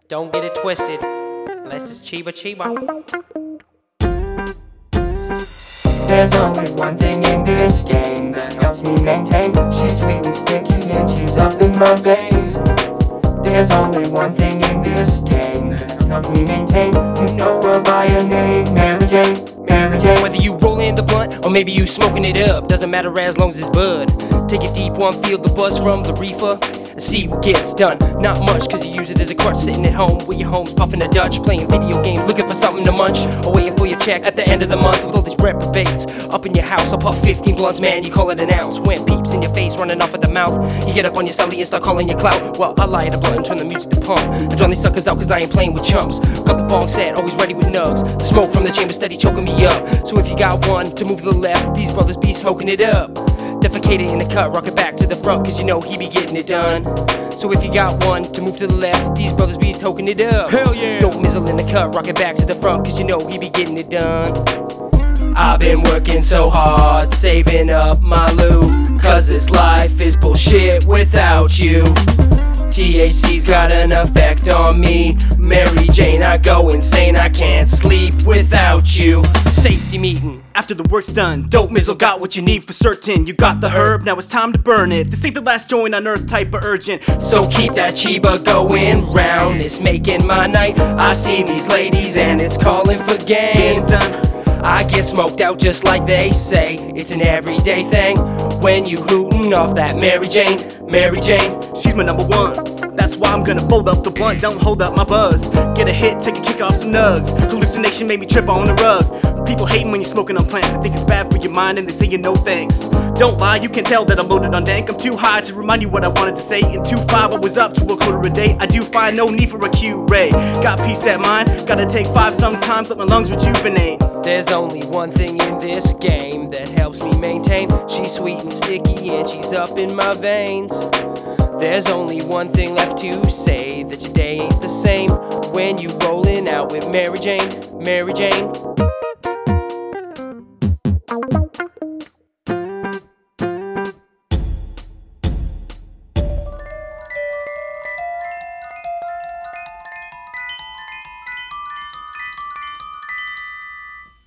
Don't get it twisted, unless it's Chiba Chiba. There's only one thing in this game that helps me maintain. She's sweet and sticky and she's up in my veins. There's only one thing in this game that helps me maintain. You know her by her name, Mary Jane, Mary Jane. Whether you rollin' the blunt or maybe you smoking it up, doesn't matter as long as it's bud. Take a deep one, feel the buzz from the reefer, and see what gets done. Not much, cause you use it as a crutch, sitting at home with your homes, puffing a Dutch, playing video games, looking for something to munch, or waiting for your check at the end of the month. With all these reprobates up in your house, I'll pop 15 blunts, man, you call it an ounce. When peeps in your face running off at the mouth, you get up on your celly and start calling your clout. Well, I light a blunt and turn the music to pump. I drown these suckers out cause I ain't playing with chumps. Got the bong set, always ready with nugs. The smoke from the chamber steady choking me up. So if you got one to move to the left, these brothers be smoking it up. Defecating in the cut, rock it back to the front, cause you know he be getting it done. So if you got one to move to the left, these brothers be toking it up. Hell yeah! Don't mizzle in the cut, rock it back to the front, cause you know he be getting it done. I've been working so hard, saving up my loot, cause this life is bullshit without you. THC's got an effect on me. Mary Jane, I go insane, I can't sleep without you. Safety meeting. After the work's done, Dope Mizzle got what you need for certain. You got the herb, now it's time to burn it. This ain't the last joint on earth type of urgent. So keep that Chiba going round, it's making my night. I see these ladies and it's calling for game. Get it done. I get smoked out just like they say. It's an everyday thing when you hootin' off that Mary Jane, Mary Jane. She's my number one. That's why I'm gonna fold up the blunt, don't hold up my buzz. Get a hit, take a kick off some nugs. Hallucination made me trip on the rug. People hating when you're smoking on plants. They think it's bad for your mind and they say you no thanks. Don't lie, you can tell that I'm loaded on dank. I'm too high to remind you what I wanted to say. In 2-5 I was up to a quarter a day. I do find no need for a Q-ray. Got peace at mind, gotta take 5 sometimes, let my lungs rejuvenate. There's only one thing in this game that helps me maintain. She's sweet and sticky and she's up in my veins. There's only one thing left to say, that your day ain't the same when you rollin' out with Mary Jane, Mary Jane.